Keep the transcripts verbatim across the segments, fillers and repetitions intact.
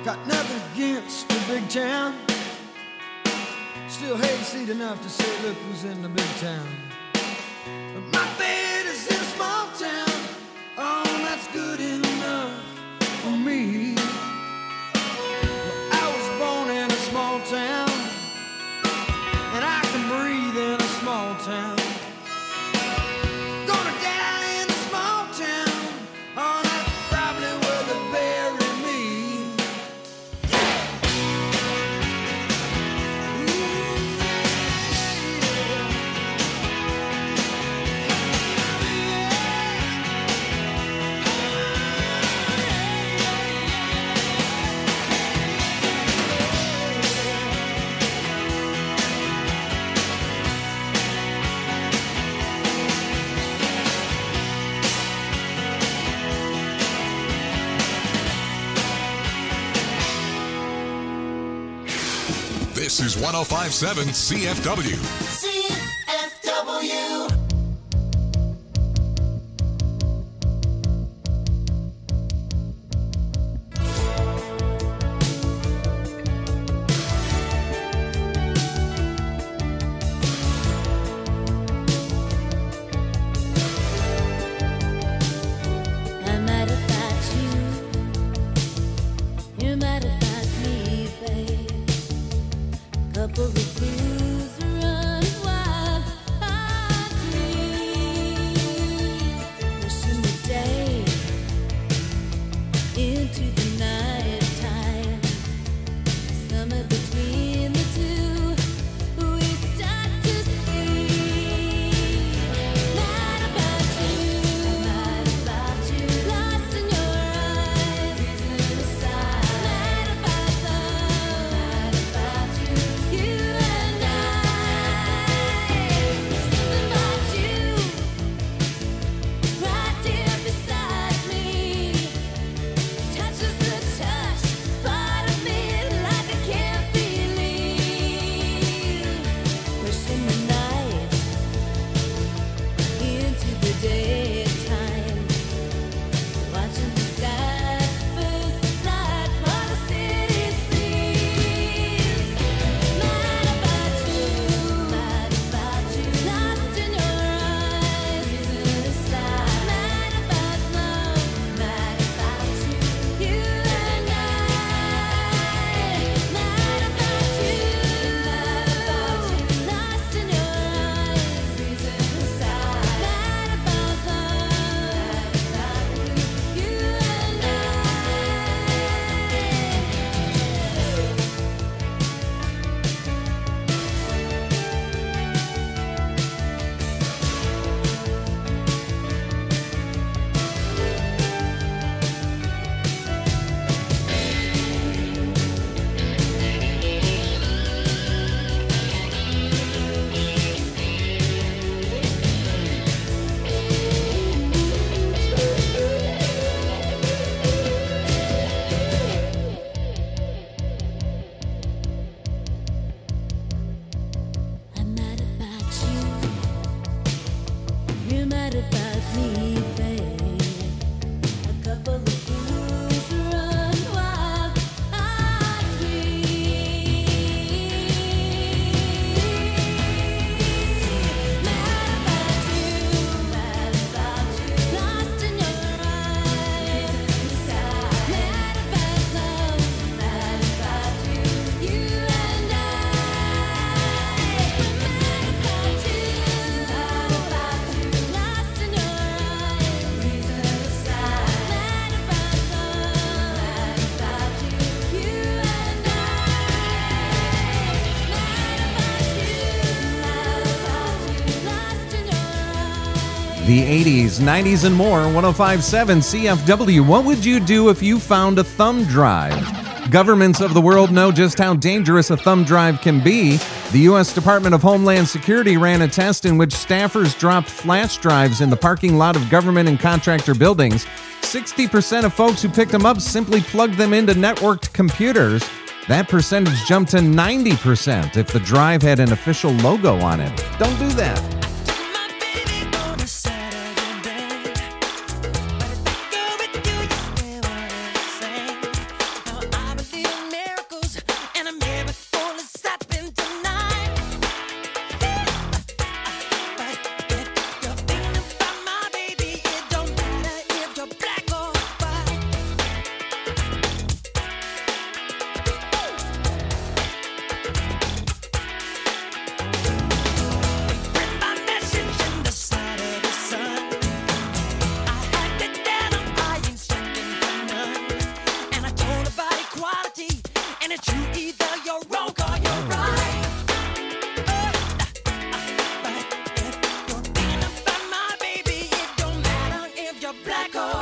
Got nothing against the big town. Still hayseed enough to say, look who's in the big town. But my bed is in a small town. Oh, that's good enough for me. Well, I was born in a small town, and I can breathe in a small town. Gonna die in a small town. Oh, that's probably where they bury me. This is one oh five point seven C F W. C F W. I'm mad about you. You're mad about me, babe. Couple of fools run wild on me. Pushing the day into the night time. Somewhere between the two, we start to see. Mad about you, mad about you, lost in your eyes, reason aside. Mad about love, mad about you, you and I. Something about you, right there beside me, touches the touch, part of me like I can't believe. Pushing the night into the daytime, watching the skies first light while the city sleeps. Mad about you, mad about you, lost in your eyes, reason aside. Mad about love, mad about you, you and I. Mad about you, mad about you, lost in your eyes, reason aside. Mad about love, mad about you, you and I. I'm mad about you. You're mad about me, babe. A couple of fools run wild on me. Mad about you, mad about you, lost in your eyes. Mad about love, mad about you, you and I. Mad about you, mad about you, lost in your eyes. Reason aside. Mad about love, mad about you, you and I. Mad about you, mad about you, lost in your eyes. The eighties, nineties, and more. one oh five point seven C F W. What would you do if you found a thumb drive? Governments of the world know just how dangerous a thumb drive can be. The U S Department of Homeland Security ran a test in which staffers dropped flash drives in the parking lot of government and contractor buildings. sixty percent of folks who picked them up simply plugged them into networked computers. That percentage jumped to ninety percent if the drive had an official logo on it. Don't do that. My baby on a Saturday, but if I go with you, you swear what I say. Now I believe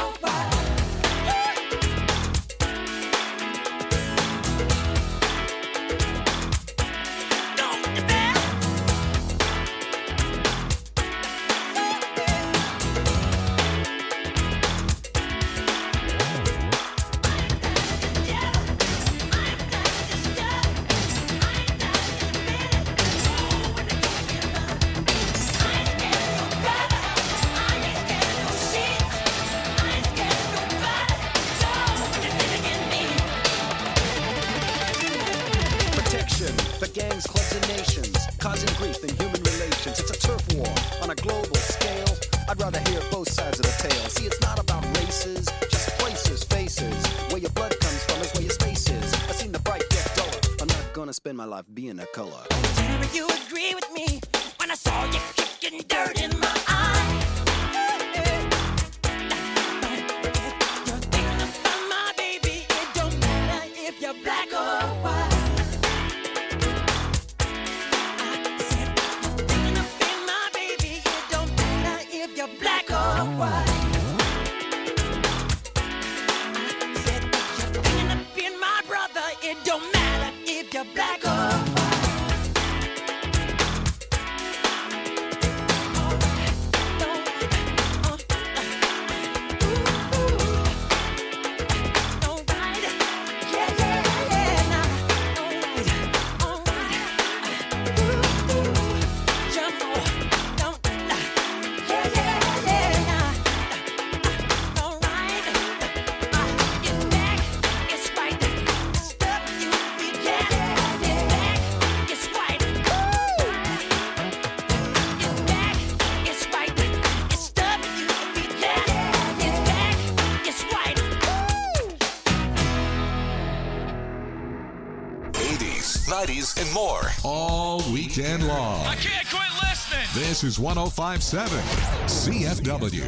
Protection for gangs, clubs, and nations, causing grief in human relations. It's a turf war on a global scale. I'd rather hear both sides of the tale. See, it's not about races, just places, faces. Where your blood comes from is where your space is. I've seen the bright get duller. I'm not gonna spend my life being a color. Tell you agree with me when I saw you kicking dirt in my eye. You're thinking about my baby. It don't matter if you're black or white. I said you're thinking about my baby. It don't matter if you're black or white. I said you're thinking about my brother. It don't matter if you're black or white. nineties, and more. All weekend long. I can't quit listening. This is one oh five point seven C F W.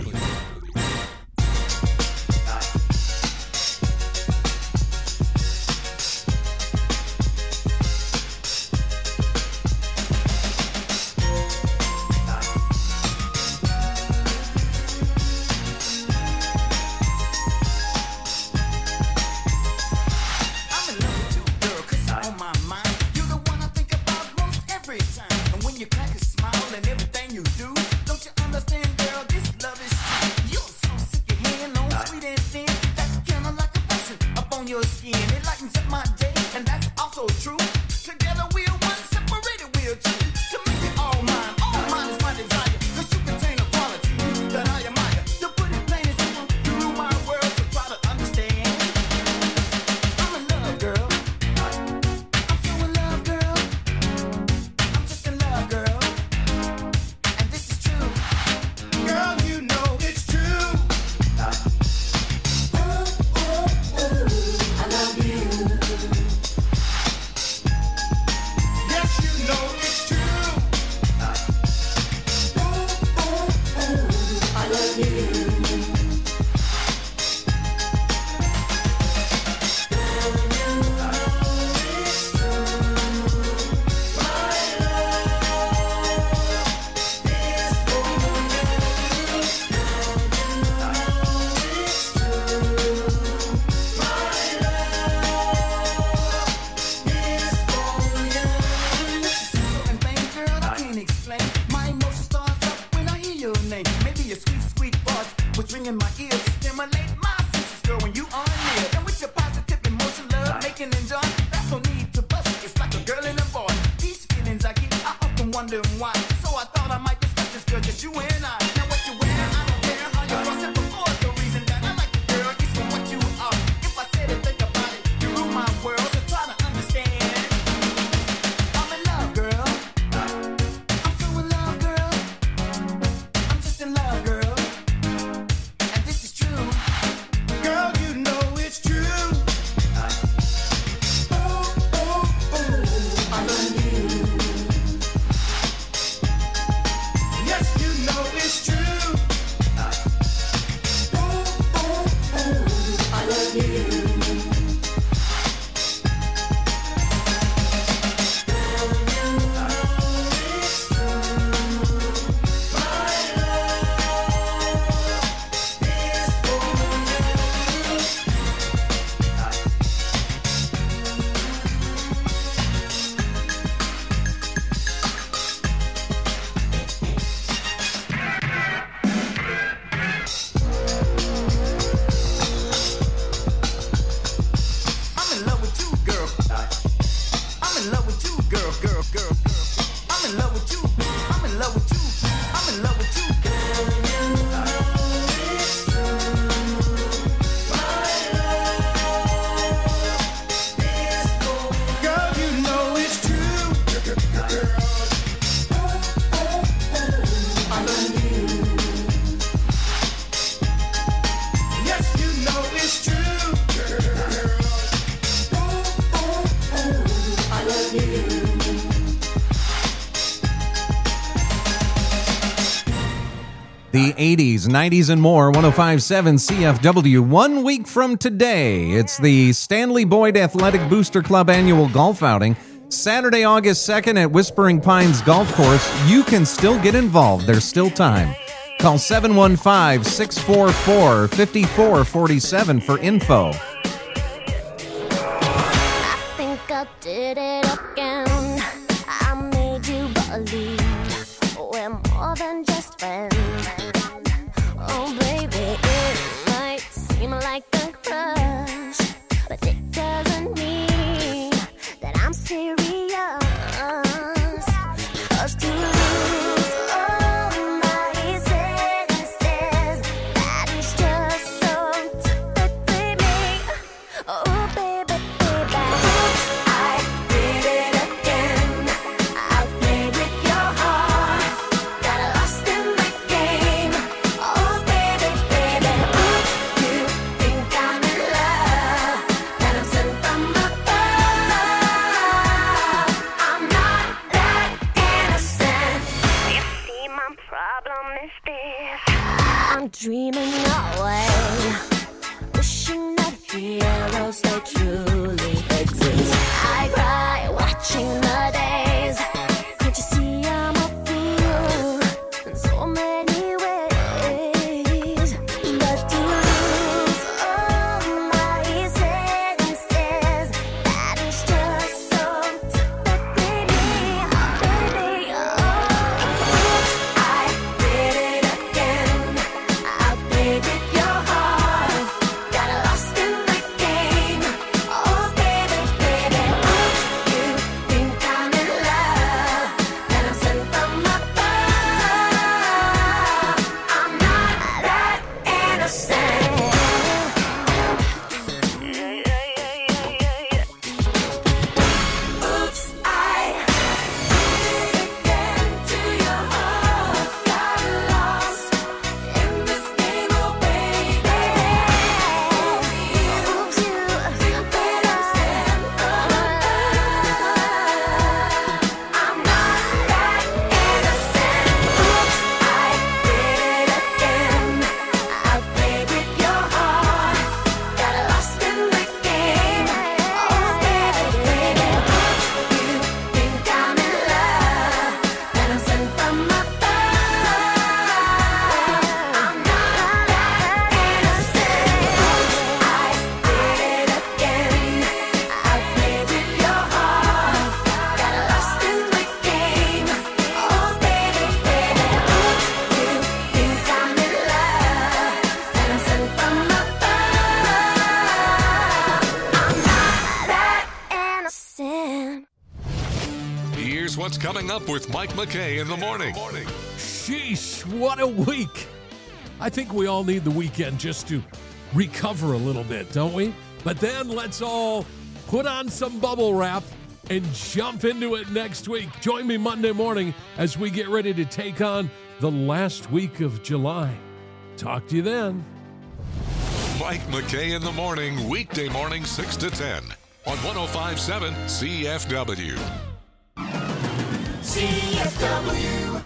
You know it's true, girl. Ooh, ooh, ooh, I love you. The eighties, nineties, and more, one oh five point seven C F W. One week from today, it's the Stanley Boyd Athletic Booster Club annual golf outing. Saturday, August second at Whispering Pines Golf Course. You can still get involved. There's still time. Call seven one five, six four four, five four four seven for info. I think I did it again. I made you believe we're more than just friends. Oh, baby, it might seem like a crush, but it doesn't mean that I'm serious. 'Cause to lose all my senses, that is just so typically me. Oh, baby, baby, oops, I did it again. I played with your heart, got lost in the game. Oh, baby, baby, oops, you think I'm in love, that I'm sent from above. I'm not that innocent. You see, my problem is this: I'm dreaming away, wishing that heroes they truly exist. I cry watching the days. Can't you see I'm a fool in so many ways? But to lose all my senses, that is just so typically me, baby. Oh, oops, I did it again. I played with your heart, got lost in the game. Oh, baby, baby, oops, you think I'm in love, that I'm sent from above. I'm not that innocent. Oops, I did it again to your heart, got lost in this game, oh baby. Oops, you think I'm sent from above. I'm not that innocent. Oops, I did it again. I played with your heart, got lost in the game. Oh baby, baby, oops, you think I'm in love, that I'm sent from above. I'm not that innocent. Oops, I did it again. I played with your heart, got lost in the game. Oh baby, baby, oops, you think I'm in love, that I'm sent from above. I'm not that innocent. Here's what's coming up with Mike McKay in the morning. Sheesh, what a week. I think we all need the weekend just to recover a little bit, don't we? But then let's all put on some bubble wrap and jump into it next week. Join me Monday morning as we get ready to take on the last week of July. Talk to you then. Mike McKay in the morning, weekday morning, six to ten on one oh five point seven C F W. C F W.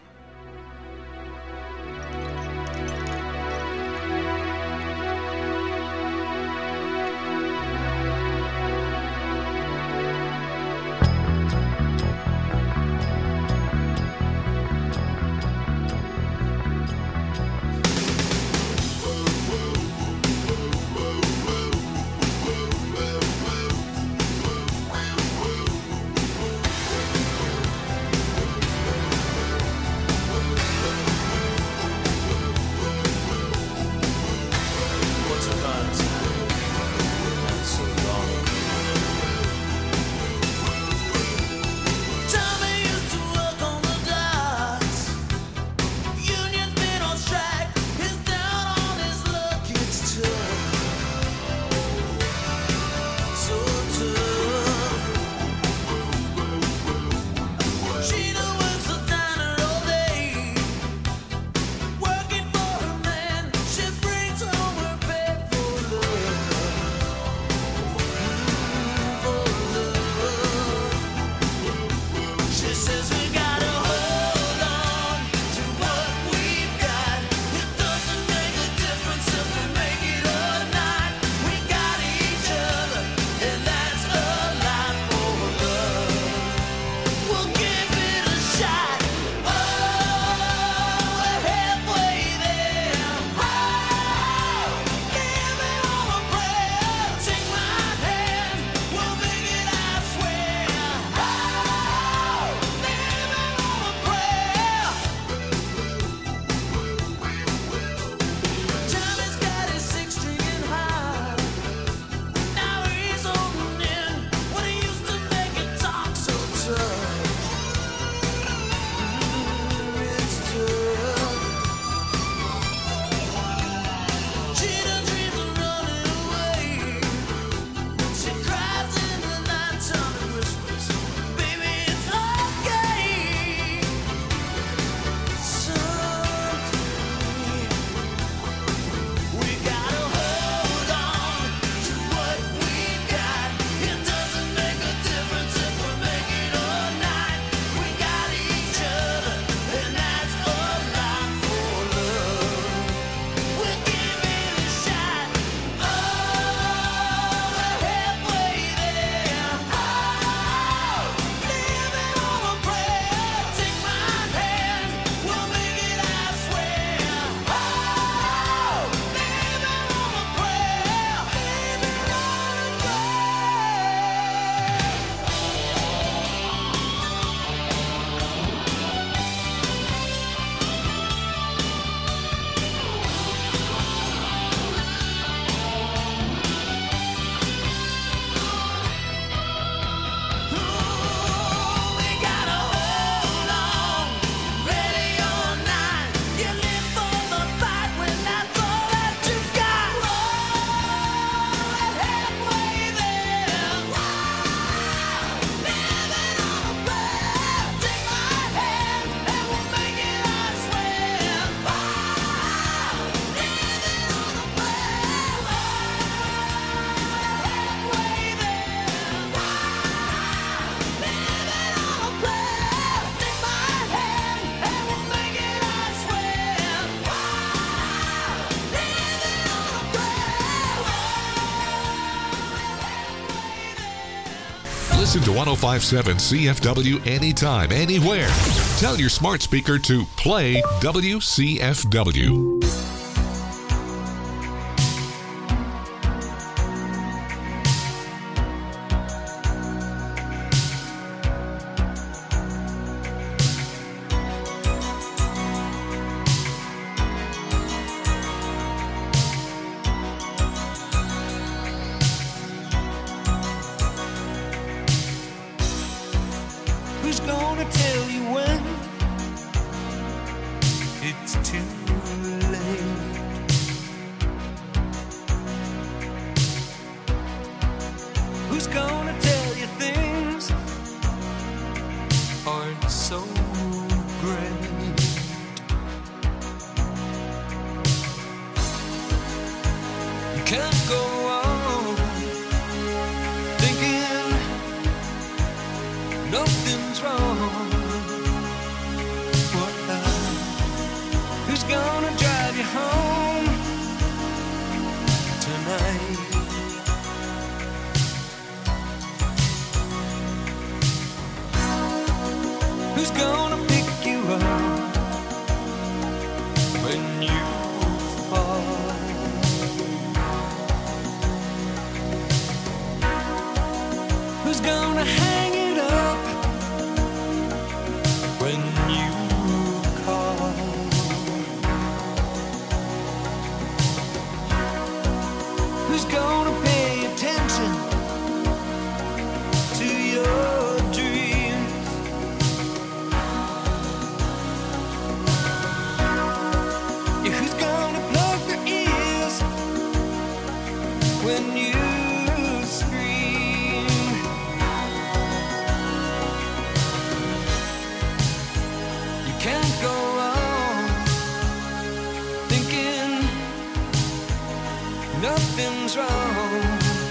Listen to one oh five point seven C F W anytime, anywhere. Tell your smart speaker to play W C F W. Who's gonna tell you when it's too late? Who's gonna tell you things aren't so great? You can't go on thinking nothing's wrong. What now? Who's gonna drive you home tonight? Who's gonna pick you up when you fall? Who's gonna hang it up when you call? Who's gonna pay attention to your dreams? Yeah, who's gonna plug their ears when you scream? You can't go on thinking nothing's wrong.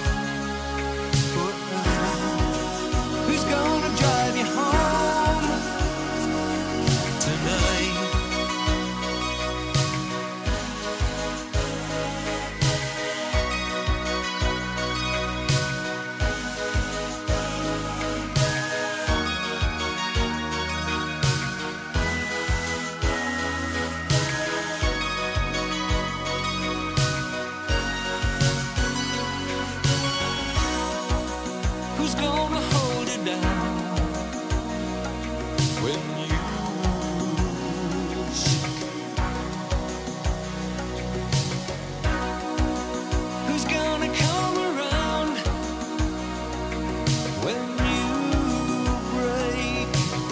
Who's gonna drive you home tonight? Who's gonna hold it down when you shake? Who's gonna come around when you break?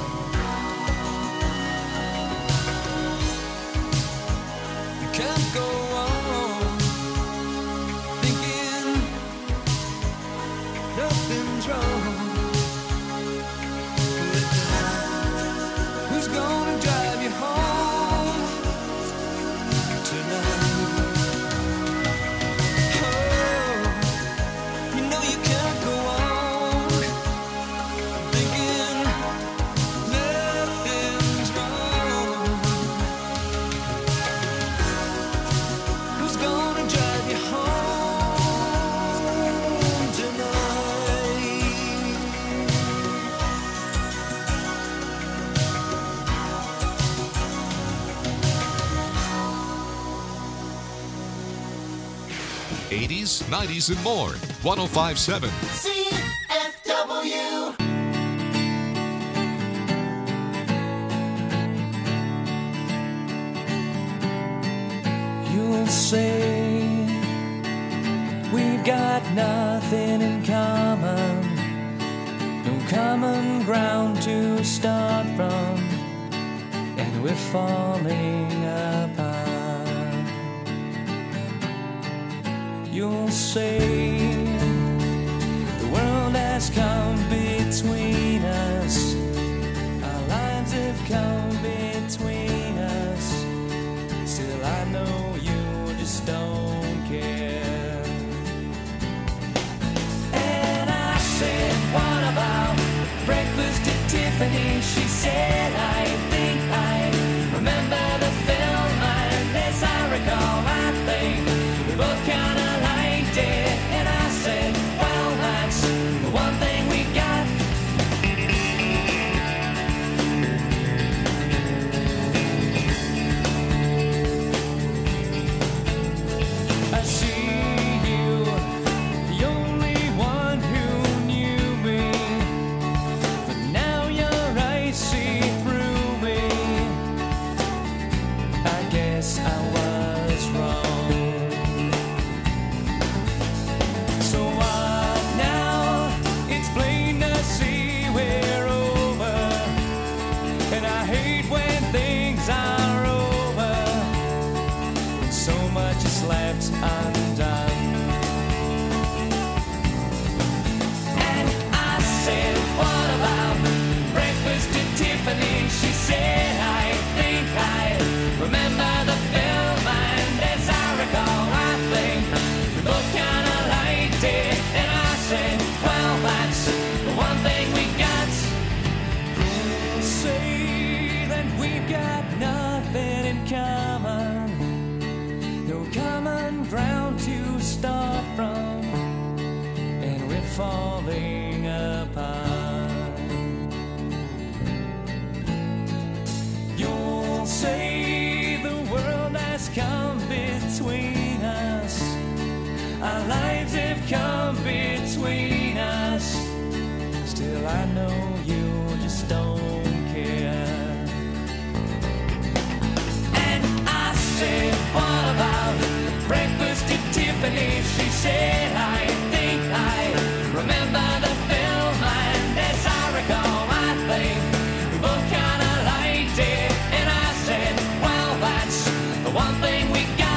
You can't go on thinking nothing's wrong. Who's gonna drive you home tonight? Oh, you know you can't go on thinking nothing's wrong. Who's gonna drive you home tonight? eighties, nineties, and more. one oh five point seven. C F W. You'll say we've got nothing in common, no common ground to start from, and we're falling apart. You'll say the world has come between us, our lines have come between us. Still I know you just don't care. And I said, what about breakfast at Tiffany? She said, I think I remember the film, and as I recall, I think we both kinda liked it. And I said, well, that's the one thing falling apart. You'll say the world has come between us, our lives have come between us. Still I know you just don't care. And I said, what about breakfast at Tiffany's? She said, I think I remember the film, and as I recall, I think we both kinda liked it. And I said, well, that's the one thing we got.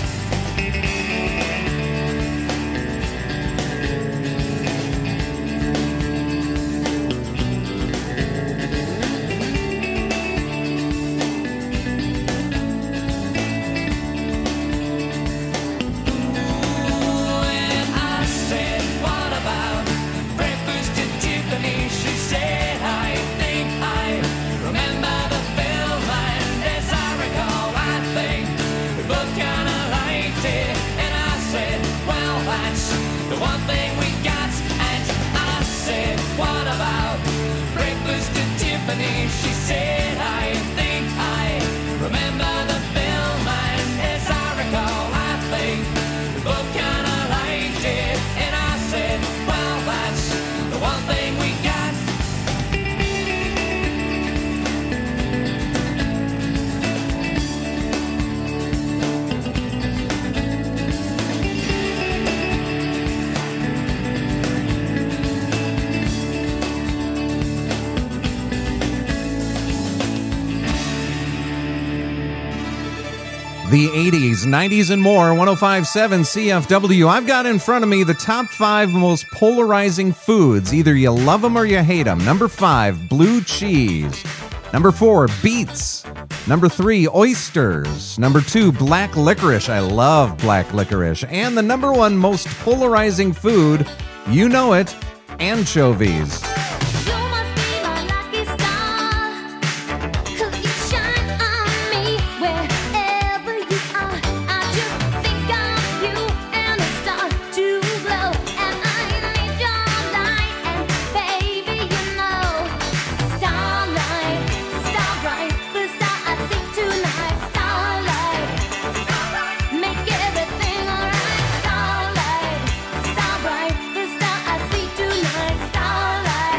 The one thing we got, and I said, what about breakfast at Tiffany? She said, I think I remember the film, and as I recall, I think we both kinda liked it. And I said, well, that's the one thing we got. The eighties, nineties, and more, one oh five point seven C F W. I've got in front of me the top five most polarizing foods. Either you love them or you hate them. Number five, blue cheese. Number four, beets. Number three, oysters. Number two, black licorice. I love black licorice. And the number one most polarizing food, you know it, anchovies. You must be my lucky star, 'cause you shine on me wherever you are. I just think of you and it starts to glow, and I need your light, and baby you know, starlight, starbright, the star I see tonight, starlight, make everything alright, starlight, starbright, the star I see tonight, starlight.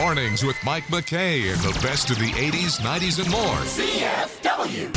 Mornings with Mike McKay and the best of the eighties, nineties, and more. C F W.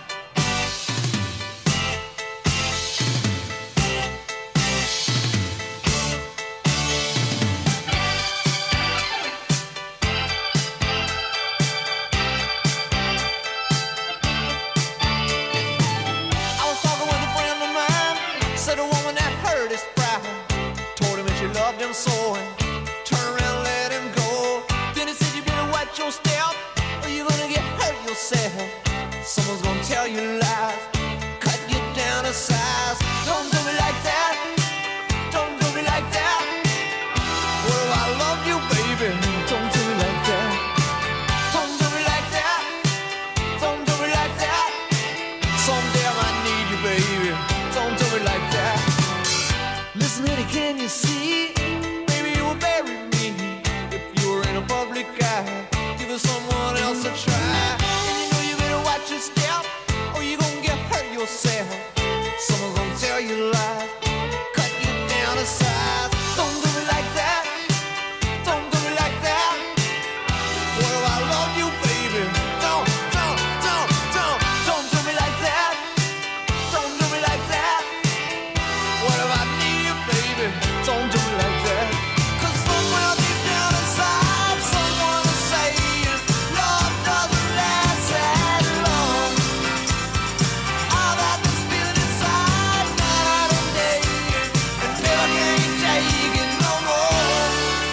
I was talking with a friend of mine. Said a woman that hurt his pride. Told him that she loved him so and turn around and let him go. Then he said you better watch your step or you're gonna get hurt yourself. Someone's gonna tell you lies, cut you down to size. Don't do me like that. Don't do me like that. What if I love you, baby? Don't do me like that. Don't do me like that. Don't do me like that. Someday I might need you, baby. Don't do me like that. Listen, honey, can you see? Maybe you will bury me if you were in a public eye. Give it someone else a try. And you know you better watch your step or you're gonna get hurt yourself. Someone's gonna tell you lies, cut you down to size. Don't do me like that. Don't do me like that. What if I love you, baby? Don't, don't, don't, don't, don't do me like that. Don't do me like that. What if I need you, baby? Don't do me like that. 'Cause somewhere deep down inside, someone is saying love doesn't last as long. I've had this feeling inside night and day, and never can take it no more.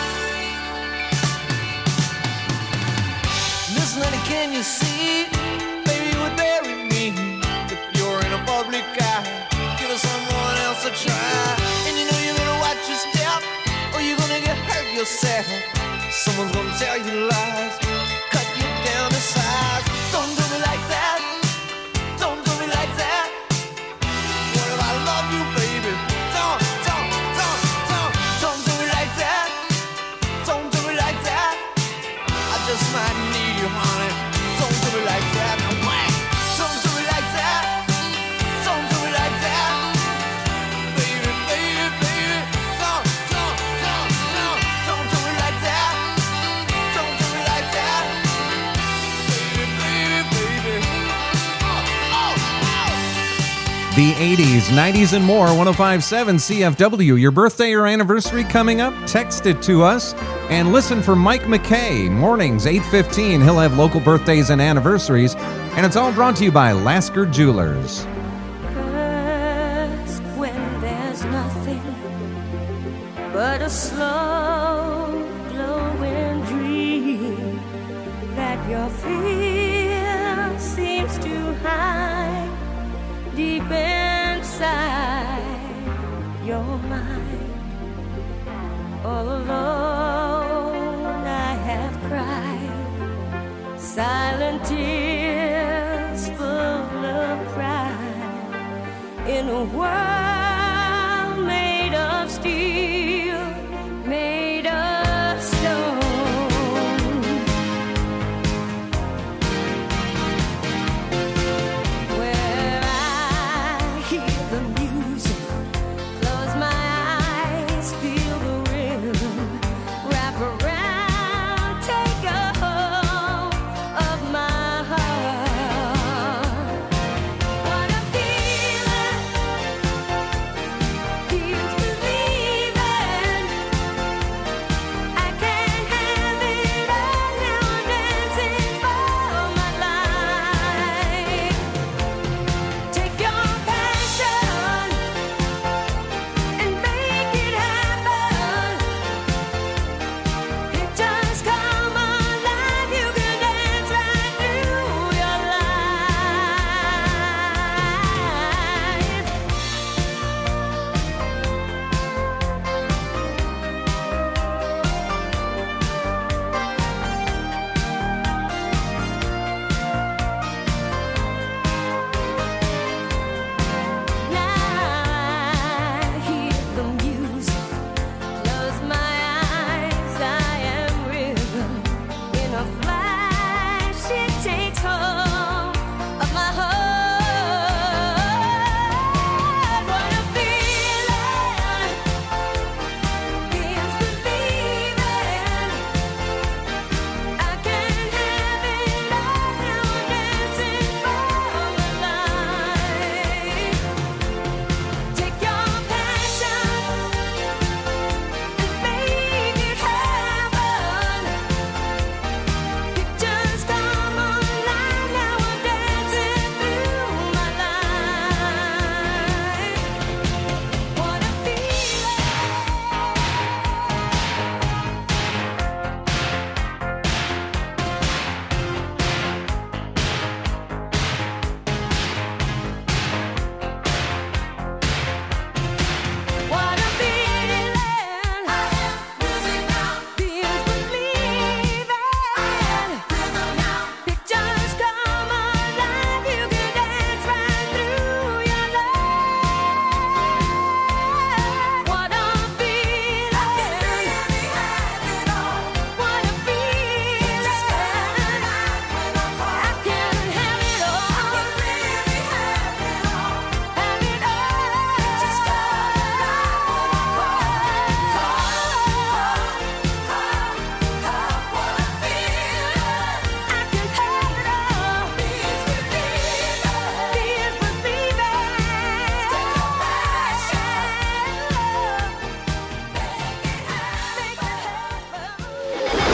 Listen, honey, can you see? Baby, you would bury me if you're in a public eye. Give us someone else a try. And you know you're gonna watch your step or you're gonna get hurt yourself. Someone's gonna tell you lies, cut you down to size. Don't do me like that. Don't do me like that. What if I love you, baby? Don't, don't, don't, don't, don't do me like that. Don't do me like that. I just might need you, honey. Don't do me like that. No way. Don't do me like that. Don't do me like that. Baby, baby, baby. Don't, don't, don't, don't, don't do me like that. Don't do me like that. Baby, baby, baby. Oh, oh, oh. The eighties, nineties, and more. one oh five point seven C F W. Your birthday or anniversary coming up? Text it to us. And listen for Mike McKay. Mornings, eight fifteen. He'll have local birthdays and anniversaries. And it's all brought to you by Lasker Jewelers. First, when there's nothing but a slow glowing dream that your fear seems to hide deep inside your mind. All alone I have cried silent tears full of pride in a world made of steel, made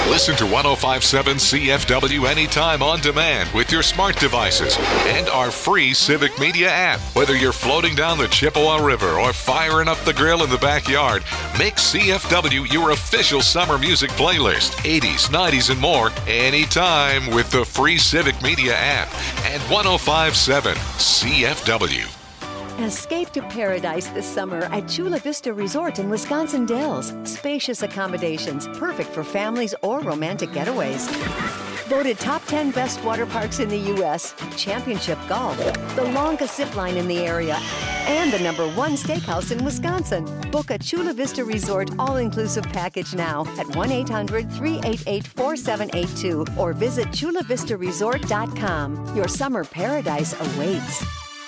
Listen to one oh five point seven C F W anytime on demand with your smart devices and our free Civic Media app. Whether you're floating down the Chippewa River or firing up the grill in the backyard, make C F W your official summer music playlist. eighties, nineties, and more anytime with the free Civic Media app and one oh five point seven C F W. Escape to paradise this summer at Chula Vista Resort in Wisconsin Dells. Spacious accommodations, perfect for families or romantic getaways. Voted top ten best water parks in the U S, championship golf, the longest zip line in the area, and the number one steakhouse in Wisconsin. Book a Chula Vista Resort all-inclusive package now at one eight hundred, three eight eight, four seven eight two or visit chula vista resort dot com. Your summer paradise awaits.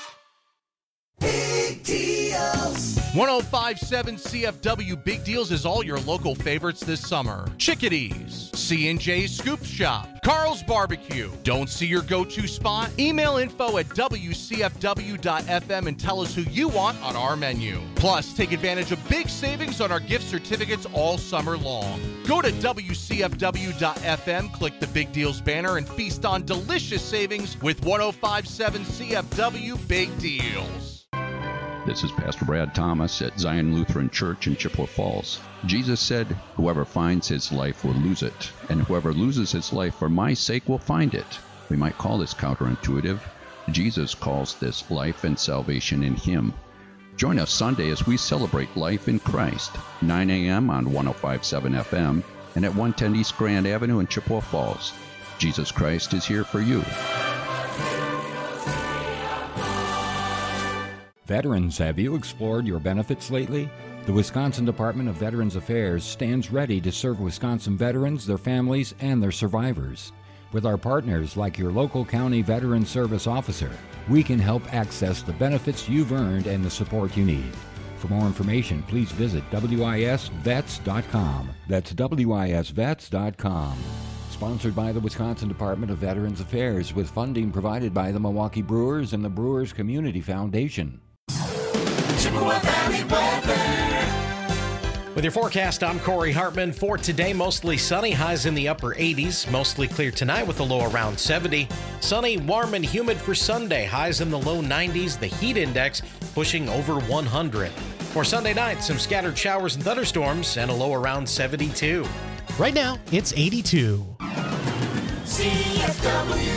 Big deals. one oh five point seven C F W Big Deals is all your local favorites this summer. Chickadees, C and J Scoop Shop, Carl's Barbecue. Don't see your go-to spot? Email info at w c f w dot f m and tell us who you want on our menu. Plus, take advantage of big savings on our gift certificates all summer long. Go to w c f w dot f m, click the Big Deals banner, and feast on delicious savings with one oh five point seven C F W Big Deals. This is Pastor Brad Thomas at Zion Lutheran Church in Chippewa Falls. Jesus said, "Whoever finds his life will lose it, and whoever loses his life for my sake will find it." We might call this counterintuitive. Jesus calls this life and salvation in him. Join us Sunday as we celebrate life in Christ, nine a.m. on one oh five point seven F M and at one ten East Grand Avenue in Chippewa Falls. Jesus Christ is here for you. Veterans, have you explored your benefits lately? The Wisconsin Department of Veterans Affairs stands ready to serve Wisconsin veterans, their families, and their survivors. With our partners like your local county veteran service officer, we can help access the benefits you've earned and the support you need. For more information, please visit w i s vets dot com. That's w i s vets dot com. Sponsored by the Wisconsin Department of Veterans Affairs with funding provided by the Milwaukee Brewers and the Brewers Community Foundation. Chippewa Valley weather. With your forecast, I'm Corey Hartman. For today, mostly sunny, highs in the upper eighties. Mostly clear tonight with a low around seventy. Sunny, warm, and humid for Sunday, highs in the low nineties. The heat index pushing over one hundred. For Sunday night, some scattered showers and thunderstorms and a low around seventy-two. Right now, it's eighty-two. C F W.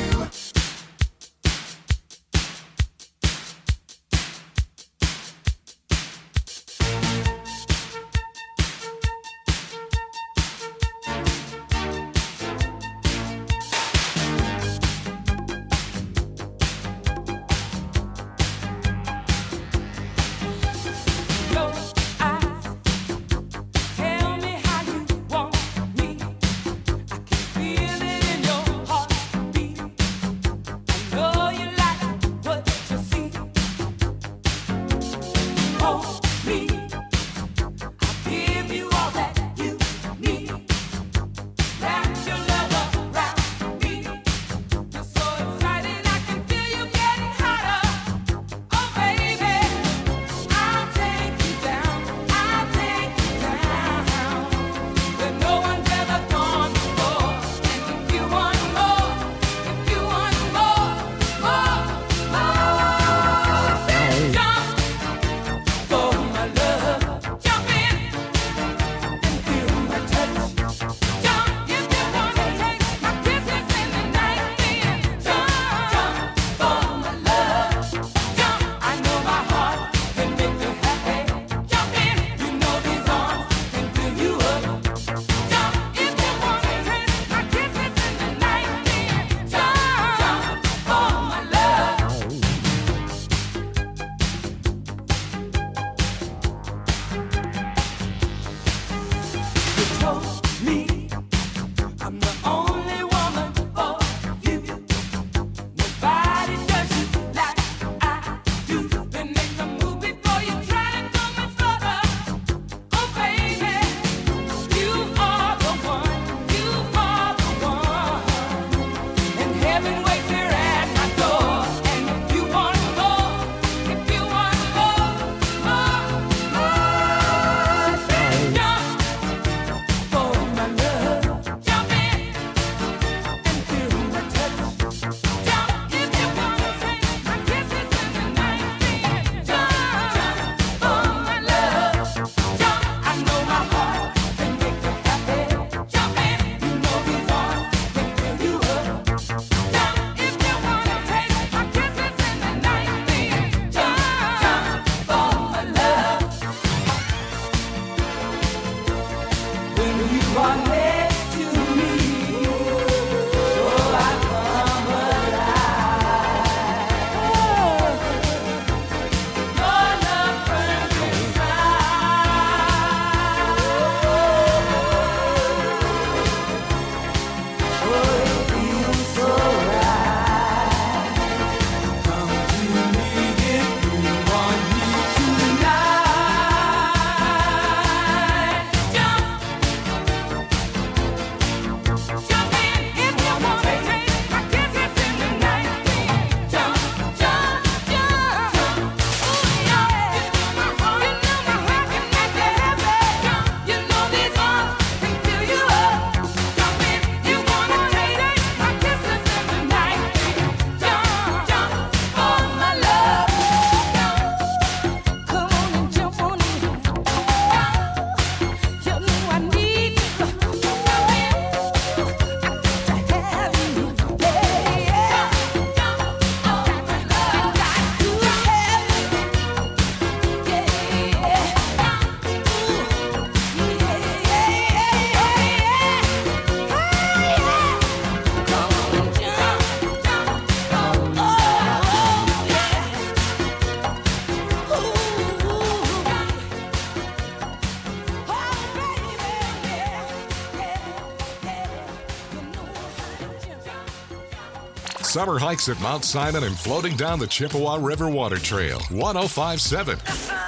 summer hikes at Mount Simon and floating down the Chippewa River Water Trail. one oh five point seven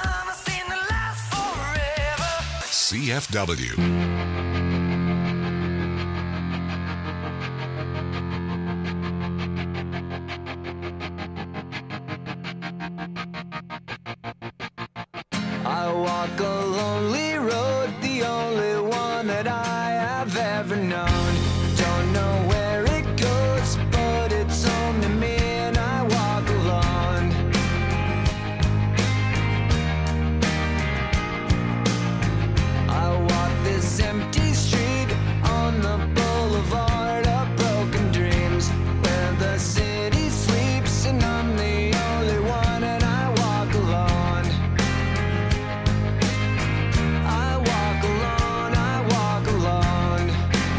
C F W. I walk a lonely road, the only one that I have ever known. Don't know where it goes, but it's home to me and I walk alone. I walk this empty street on the boulevard of broken dreams, where the city sleeps and I'm the only one and I walk alone. I walk alone, I walk alone.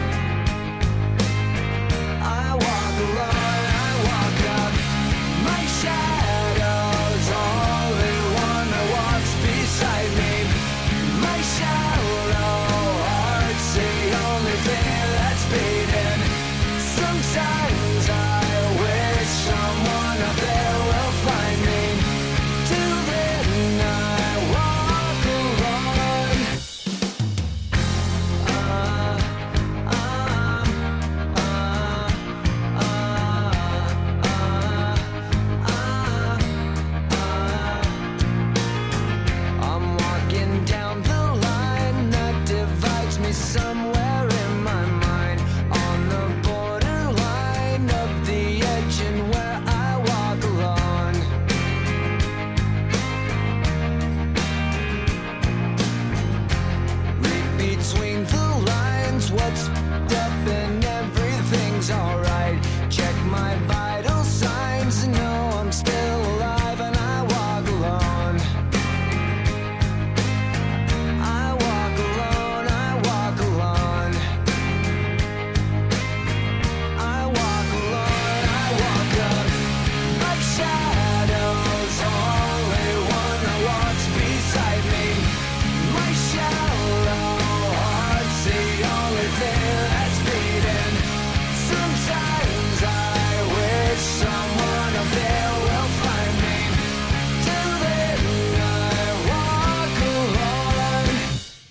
I walk alone, I walk up. My shadow's only one that walks beside me. My shallow heart's the only thing that's beating. Sometimes I wish someone up there will find me. Till then I walk alone. I'm walking down the line that divides me somewhere in my mind, on the borderline of the edge and where I walk alone. Read between the lines, what's up and everything's alright. Check my vital signs and know I'm still alive and I walk alone. I walk alone, I walk alone. I walk alone, I walk up. My shadow's only one that walks beside me. My shallow heart's the only thing that's beating. Sometimes I wish someone up there will find me. Till then I walk alone.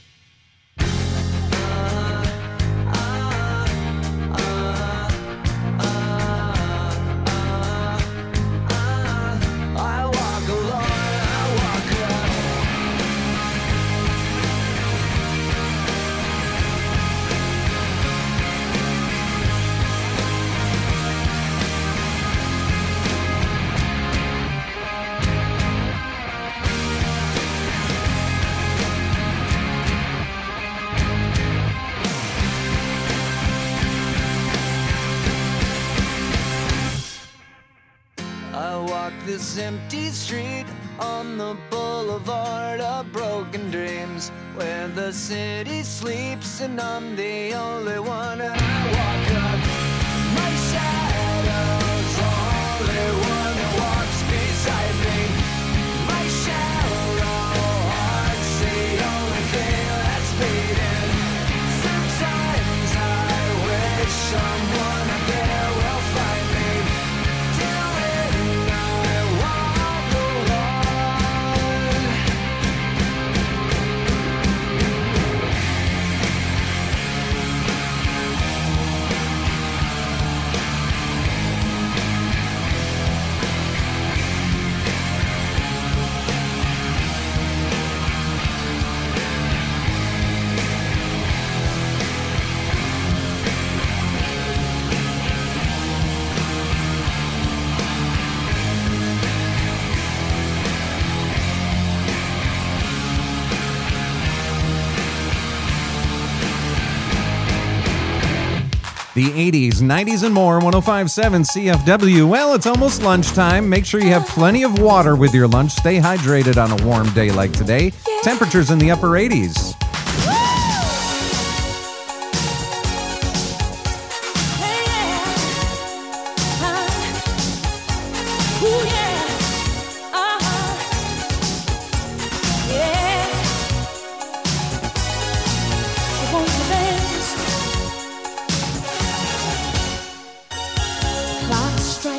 I walk alone, I walk alone. I walk this empty street on the boulevard of broken dreams, where the city sleeps and I'm the only one and I walk up. My shadow's only one that walks beside me. My shallow heart's the only thing that's beating. Sometimes I wish someone up there will find me. Till then I walk alone. The eighties, nineties, and more, one oh five point seven C F W. Well, it's almost lunchtime. Make sure you have plenty of water with your lunch. Stay hydrated on a warm day like today. Temperatures in the upper eighties. Clock strikes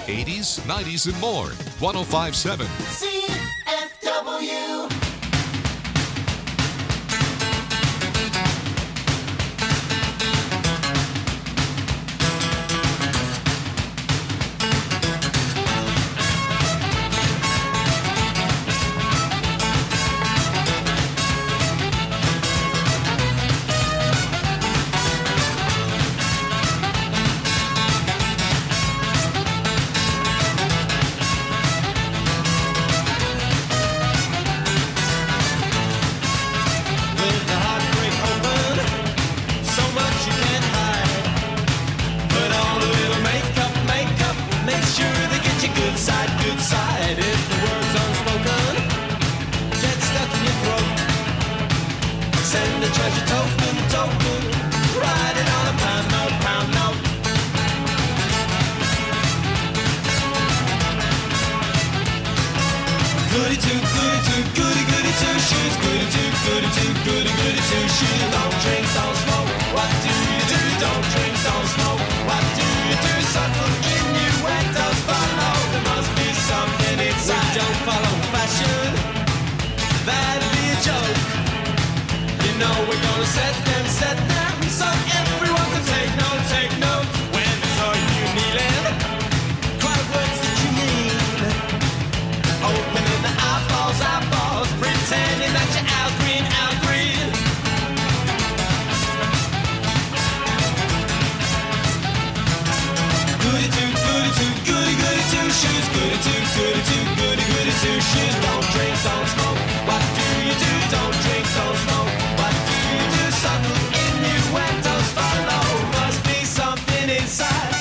eighties, nineties, and more. one oh five point seven. C F W. With the heartbreak open, so much you can't hide. Put on a little makeup, makeup, make sure they get your good side, good side. If the word's unspoken, get stuck in your throat. Send a treasure token, token, write it on a pound note, pound note. Goody two, goody two, goody goody two shoes. Goody two, goody two, goody goody two shoes. Don't drink, don't smoke. What do you do? Don't drink, don't smoke. What do you do? Subtle innuendos follow. There must be something inside. We don't follow fashion. That'd be a joke. You know we're gonna set them, set them, so everyone can take note, take note. When they saw you kneeling, cry words that you mean. Opening the eyeballs, eyeballs, pretending that you're Al Green, Al Green. Goody two, goody two, goody goody two shoes. Goody two, goody two, goody goody two shoes. Don't drink, don't smoke. What do you do? Don't drink, don't smoke. What do you do? Subtle innuendos follow. Must be something inside.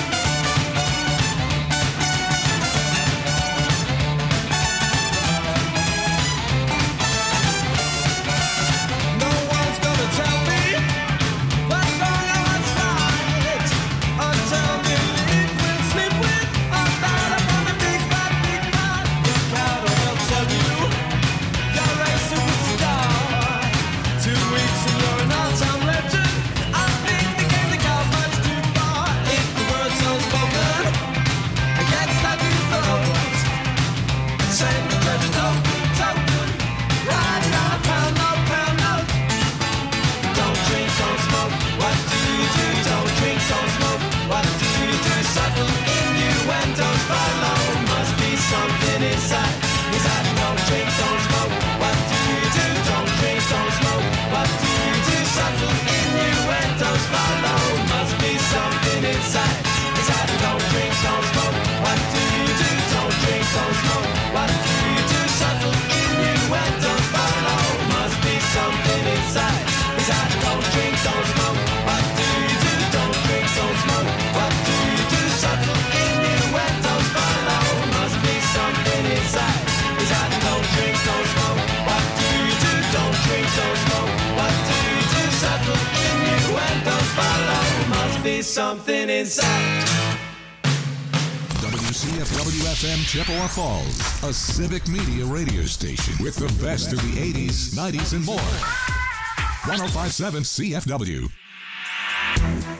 No one's gonna tell me what's wrong and what's right until they live with, sleep with, or start up on the big bad, big bad. Look proud or they'll tell you you're a superstar. Two weeks and you're an all-time legend. I think the game they got much too far. If the word's unspoken, it gets stuck in your throat. Send the treasure token, token, write it on a pound note, pound note. Don't drink, don't smoke. What do you do? Don't drink, don't smoke. What do you do? Subtle innuendos follow. Must be something inside. Inside, don't drink, don't smoke. What do you do? Don't drink, don't smoke. What do you do? Subtle innuendos follow. Must be something inside. Inside, don't drink, don't smoke. What do you do? Don't drink, don't smoke. What do you do? Subtle innuendos follow. Must be something inside. Inside, don't drink, don't smoke. What do you do? Don't drink, don't smoke. What do you do? Subtle innuendos follow. Must be something inside. Inside, don't drink, don't smoke. What do you do? Don't drink, don't smoke. What do you do? Subtle innuendos follow. Must be something inside. W C F W F M Chippewa Falls, a civic media radio station with the best of the eighties, nineties, and more. one oh five point seven C F W.